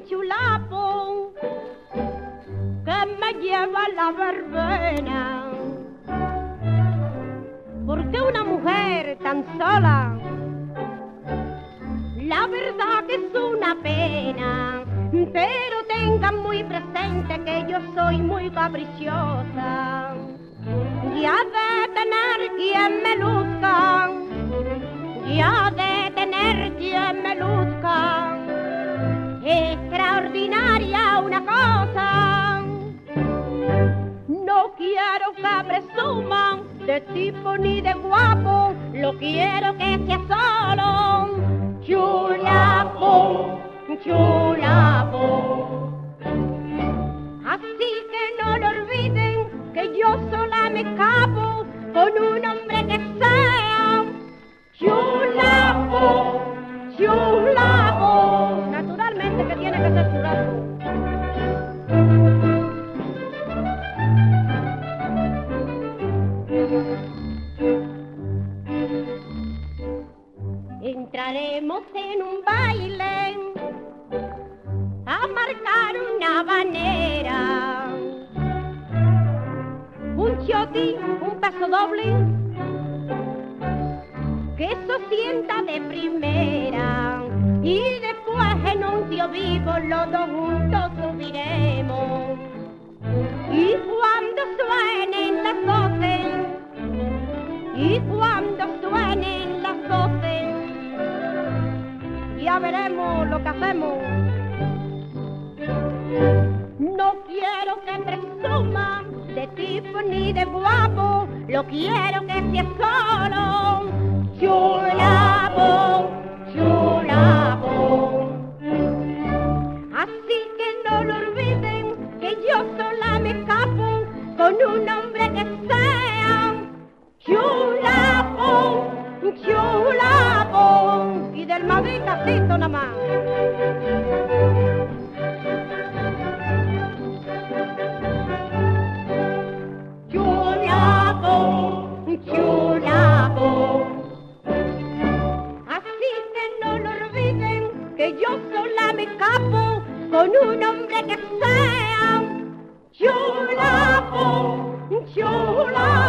chulapo que me lleva a la verbena. Porque una mujer tan sola, la verdad que es una pena. Pero tengan muy presente que yo soy muy caprichosa. Ya de tener quien me luzca, ya de tener quien me luzca, extraordinaria una cosa. No quiero que presuman de tipo ni de guapo, lo quiero que sea solo chulapo, chulapo. Así que no lo olviden que yo sola me escapo con un hombre que sea chulapo, chulapo. Naturalmente que tiene que ser chulapo. Entraremos en un baile a marcar una banera, un choti, un paso doble, que eso sienta de primera, y después en un tío vivo los dos juntos subiremos. Y cuando suenen las 12, y cuando suenen las 12, ya veremos lo que hacemos. No quiero que presuman de tipo ni de guapo, lo quiero que sea solo chulapo, chulapo. Así que no lo olviden que yo sola me escapo con un hombre que sea chulapo, chulapo. Y del Madrid casito nada más. Chulapo, chulapo. Así que no lo olviden que yo sola me escapo con un hombre que sea chulapo, chulapo.